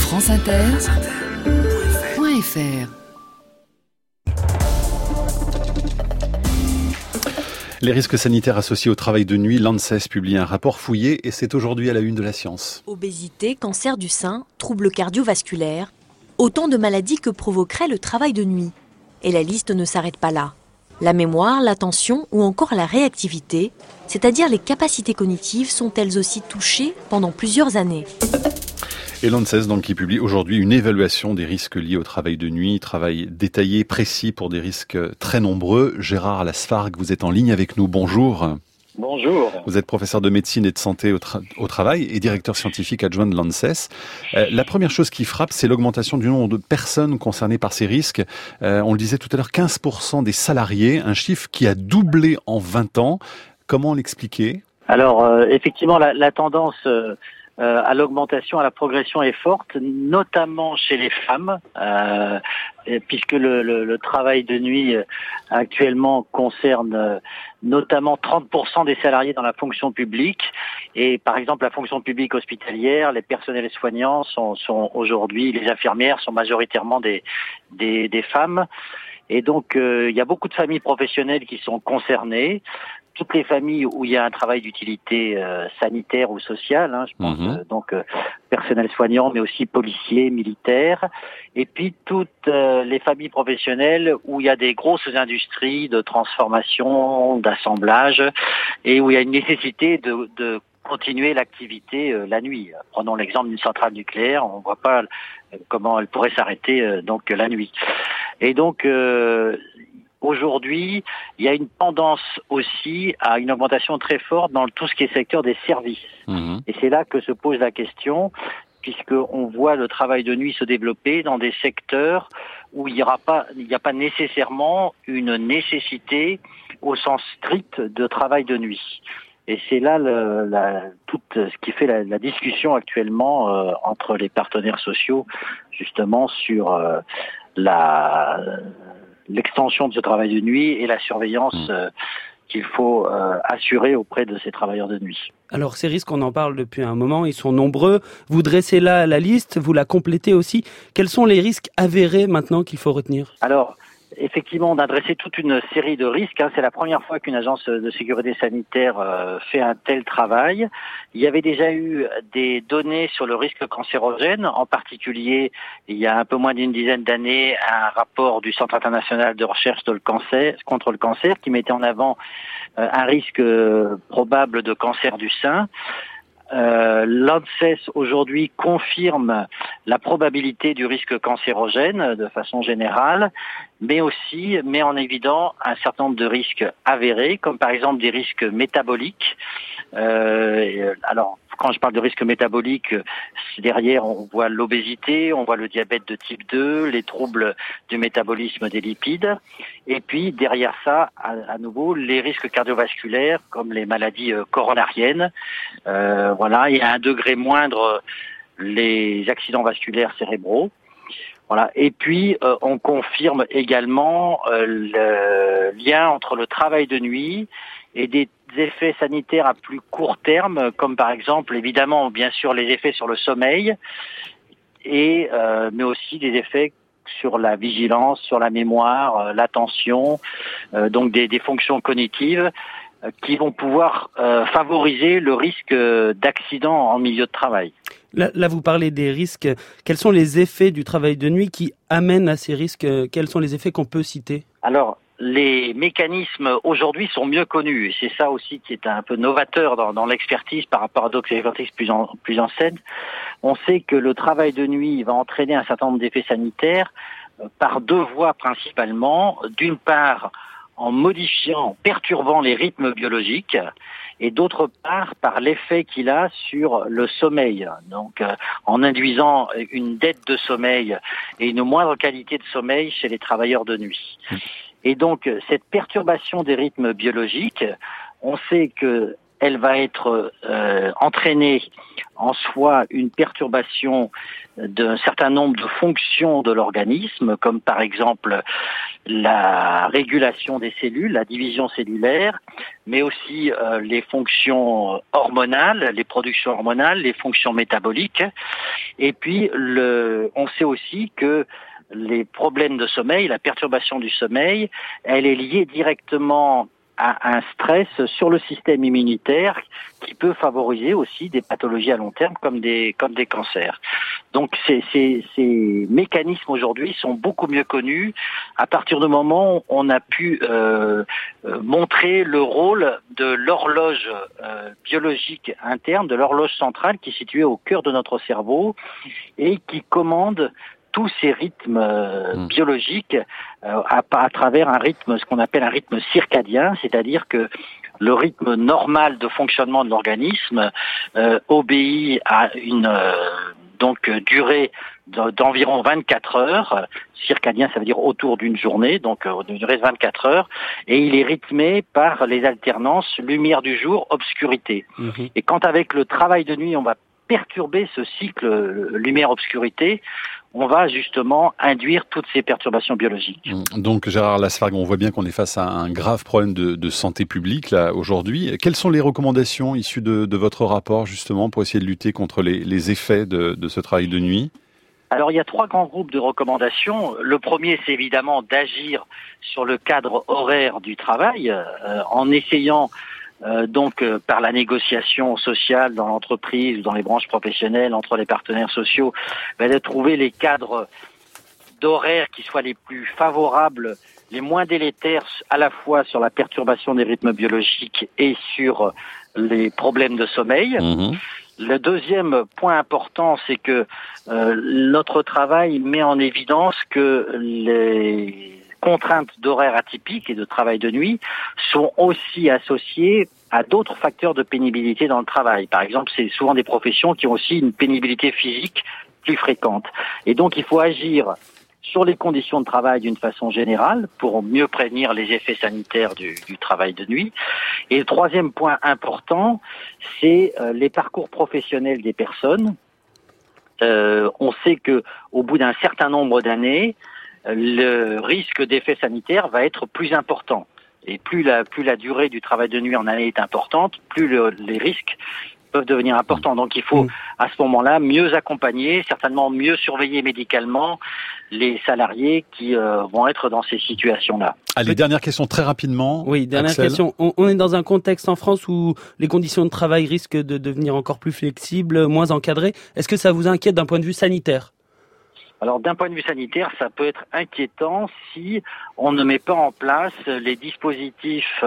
franceinter.fr. Les risques sanitaires associés au travail de nuit, l'ANSES publie un rapport fouillé et c'est aujourd'hui à la une de la science. Obésité, cancer du sein, troubles cardiovasculaires, autant de maladies que provoquerait le travail de nuit. Et la liste ne s'arrête pas là. La mémoire, l'attention ou encore la réactivité, c'est-à-dire les capacités cognitives, sont elles aussi touchées pendant plusieurs années. Et l'ANSES donc qui publie aujourd'hui une évaluation des risques liés au travail de nuit, travail détaillé, précis pour des risques très nombreux. Gérard Lasfargue, vous êtes en ligne avec nous, bonjour. Bonjour. Vous êtes professeur de médecine et de santé au travail et directeur scientifique adjoint de l'ANSES. La première chose qui frappe, c'est l'augmentation du nombre de personnes concernées par ces risques. On le disait tout à l'heure, 15% des salariés, un chiffre qui a doublé en 20 ans. Comment l'expliquer ? Alors, effectivement, la tendance à l'augmentation, à la progression est forte, notamment chez les femmes, puisque le travail de nuit actuellement concerne notamment 30% des salariés dans la fonction publique. Et par exemple, la fonction publique hospitalière, les personnels soignants sont aujourd'hui, les infirmières sont majoritairement des femmes. Et donc, il y a beaucoup de familles professionnelles qui sont concernées. Toutes les familles où il y a un travail d'utilité sanitaire ou sociale, je pense donc personnel soignant, mais aussi policiers, militaires, et puis toutes les familles professionnelles où il y a des grosses industries de transformation, d'assemblage, et où il y a une nécessité de continuer l'activité la nuit. Prenons l'exemple d'une centrale nucléaire, on ne voit pas comment elle pourrait s'arrêter donc la nuit. Et donc aujourd'hui, il y a une tendance aussi à une augmentation très forte dans tout ce qui est secteur des services. Et c'est là que se pose la question, puisqu'on voit le travail de nuit se développer dans des secteurs où il n'y a pas nécessairement une nécessité au sens strict de travail de nuit. Et c'est là tout ce qui fait la discussion actuellement entre les partenaires sociaux, justement sur l'extension de ce travail de nuit et la surveillance qu'il faut assurer auprès de ces travailleurs de nuit. Alors ces risques, on en parle depuis un moment, ils sont nombreux. Vous dressez là la liste, vous la complétez aussi. Quels sont les risques avérés maintenant qu'il faut retenir ? Alors, effectivement, on a dressé toute une série de risques. C'est la première fois qu'une agence de sécurité sanitaire fait un tel travail. Il y avait déjà eu des données sur le risque cancérogène, en particulier, il y a un peu moins d'une dizaine d'années, un rapport du Centre international de recherche contre le cancer qui mettait en avant un risque probable de cancer du sein. L'ANSES aujourd'hui confirme la probabilité du risque cancérogène de façon générale, mais aussi met en évidence un certain nombre de risques avérés, comme par exemple des risques métaboliques. Alors, quand je parle de risque métabolique, derrière on voit l'obésité, on voit le diabète de type 2, les troubles du métabolisme des lipides, et puis derrière ça, à nouveau, les risques cardiovasculaires comme les maladies coronariennes. Voilà, et à un degré moindre, les accidents vasculaires cérébraux. Voilà. Et puis, on confirme également le lien entre le travail de nuit et des effets sanitaires à plus court terme, comme par exemple, évidemment, bien sûr, les effets sur le sommeil, et mais aussi des effets sur la vigilance, sur la mémoire, l'attention, donc des fonctions cognitives qui vont pouvoir favoriser le risque d'accident en milieu de travail. Là, vous parlez des risques. Quels sont les effets du travail de nuit qui amènent à ces risques ? Quels sont les effets qu'on peut citer ? Alors, les mécanismes aujourd'hui sont mieux connus. Et c'est ça aussi qui est un peu novateur dans l'expertise par rapport à d'autres expertises plus anciennes. On sait que le travail de nuit va entraîner un certain nombre d'effets sanitaires par deux voies principalement. D'une part, en perturbant les rythmes biologiques, et d'autre part par l'effet qu'il a sur le sommeil. Donc en induisant une dette de sommeil et une moindre qualité de sommeil chez les travailleurs de nuit. Et donc cette perturbation des rythmes biologiques, on sait que elle va être entraîner en soi une perturbation d'un certain nombre de fonctions de l'organisme, comme par exemple la régulation des cellules, la division cellulaire, mais aussi les fonctions hormonales, les productions hormonales, les fonctions métaboliques. Et puis, on sait aussi que les problèmes de sommeil, la perturbation du sommeil, elle est liée directement à un stress sur le système immunitaire qui peut favoriser aussi des pathologies à long terme comme des cancers. Donc ces mécanismes aujourd'hui sont beaucoup mieux connus à partir du moment où on a pu montrer le rôle de l'horloge biologique interne, de l'horloge centrale qui est située au cœur de notre cerveau et qui commande tous ces rythmes biologiques à travers un rythme, ce qu'on appelle un rythme circadien, c'est-à-dire que le rythme normal de fonctionnement de l'organisme obéit à une durée d'environ 24 heures. Circadien, ça veut dire autour d'une journée, donc une durée de 24 heures, et il est rythmé par les alternances lumière du jour, obscurité. Et quand avec le travail de nuit, on va perturber ce cycle lumière-obscurité, on va justement induire toutes ces perturbations biologiques. Donc Gérard Lasfargue, on voit bien qu'on est face à un grave problème de santé publique là aujourd'hui. Quelles sont les recommandations issues de votre rapport justement pour essayer de lutter contre les effets de ce travail de nuit ? Alors il y a 3 grands groupes de recommandations. Le premier, c'est évidemment d'agir sur le cadre horaire du travail en essayant par la négociation sociale dans l'entreprise, dans les branches professionnelles, entre les partenaires sociaux, de trouver les cadres d'horaires qui soient les plus favorables, les moins délétères à la fois sur la perturbation des rythmes biologiques et sur les problèmes de sommeil. Le deuxième point important, c'est que notre travail met en évidence que les contraintes d'horaires atypiques et de travail de nuit sont aussi associées à d'autres facteurs de pénibilité dans le travail. Par exemple, c'est souvent des professions qui ont aussi une pénibilité physique plus fréquente. Et donc, il faut agir sur les conditions de travail d'une façon générale pour mieux prévenir les effets sanitaires du travail de nuit. Et le troisième point important, c'est les parcours professionnels des personnes. On sait que au bout d'un certain nombre d'années, le risque d'effet sanitaire va être plus important. Et plus la durée du travail de nuit en année est importante, plus les risques peuvent devenir importants. Donc il faut à ce moment-là mieux accompagner, certainement mieux surveiller médicalement les salariés qui vont être dans ces situations-là. Allez, dernière question très rapidement. Oui, dernière Axel. question. On est dans un contexte en France où les conditions de travail risquent de devenir encore plus flexibles, moins encadrées. Est-ce que ça vous inquiète d'un point de vue sanitaire ? Alors d'un point de vue sanitaire, ça peut être inquiétant si on ne met pas en place les dispositifs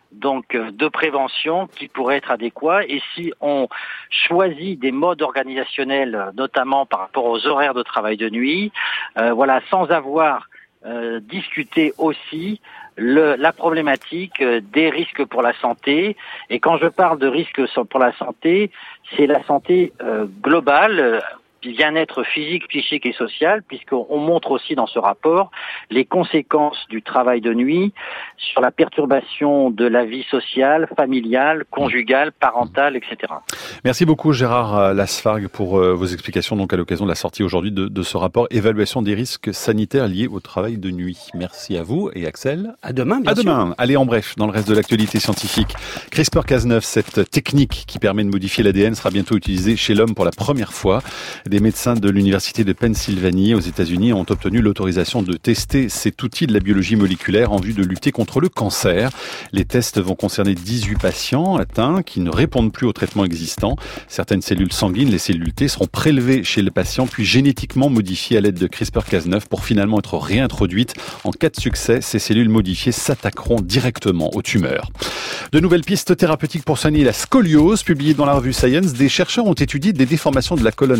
de prévention qui pourraient être adéquats et si on choisit des modes organisationnels, notamment par rapport aux horaires de travail de nuit, sans avoir discuté aussi la problématique des risques pour la santé. Et quand je parle de risques pour la santé, c'est la santé globale, bien-être physique, psychique et social, puisqu'on montre aussi dans ce rapport les conséquences du travail de nuit sur la perturbation de la vie sociale, familiale, conjugale, parentale, etc. Merci beaucoup Gérard Lasfargue pour vos explications donc à l'occasion de la sortie aujourd'hui de ce rapport Évaluation des risques sanitaires liés au travail de nuit. Merci à vous et Axel. À demain, bien sûr. À demain. Allez, en bref, dans le reste de l'actualité scientifique. CRISPR-Cas9, cette technique qui permet de modifier l'ADN, sera bientôt utilisée chez l'homme pour la première fois. Des médecins de l'université de Pennsylvanie aux États-Unis ont obtenu l'autorisation de tester cet outil de la biologie moléculaire en vue de lutter contre le cancer. Les tests vont concerner 18 patients atteints qui ne répondent plus aux traitements existants. Certaines cellules sanguines, les cellules T, seront prélevées chez le patient puis génétiquement modifiées à l'aide de CRISPR-Cas9 pour finalement être réintroduites. En cas de succès, ces cellules modifiées s'attaqueront directement aux tumeurs. De nouvelles pistes thérapeutiques pour soigner la scoliose. Publiées dans la revue Science, des chercheurs ont étudié des déformations de la colonne vertébrale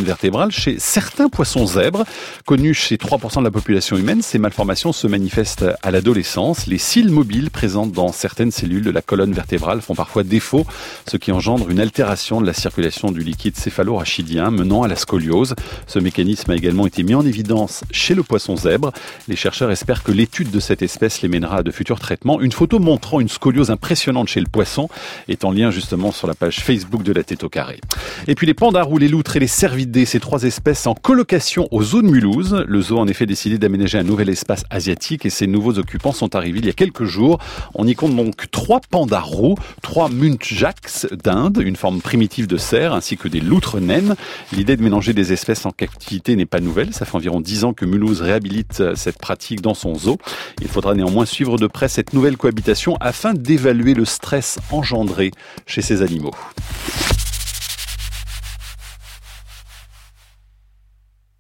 vertébrale chez certains poissons zèbres. Connus chez 3% de la population humaine, ces malformations se manifestent à l'adolescence. Les cils mobiles présents dans certaines cellules de la colonne vertébrale font parfois défaut, ce qui engendre une altération de la circulation du liquide céphalo-rachidien menant à la scoliose. Ce mécanisme a également été mis en évidence chez le poisson zèbre. Les chercheurs espèrent que l'étude de cette espèce les mènera à de futurs traitements. Une photo montrant une scoliose impressionnante chez le poisson est en lien justement sur la page Facebook de La Tête au Carré. Et puis les pandas roux, les loutres et les cervidés, ces 3 espèces en colocation au zoo de Mulhouse. Le zoo a en effet décidé d'aménager un nouvel espace asiatique et ces nouveaux occupants sont arrivés il y a quelques jours. On y compte donc 3 pandas roux, 3 muntjacs d'Inde, une forme primitive de cerf, ainsi que des loutres naines. L'idée de mélanger des espèces en captivité n'est pas nouvelle. Ça fait environ 10 ans que Mulhouse réhabilite cette pratique dans son zoo. Il faudra néanmoins suivre de près cette nouvelle cohabitation afin d'évaluer le stress engendré chez ces animaux.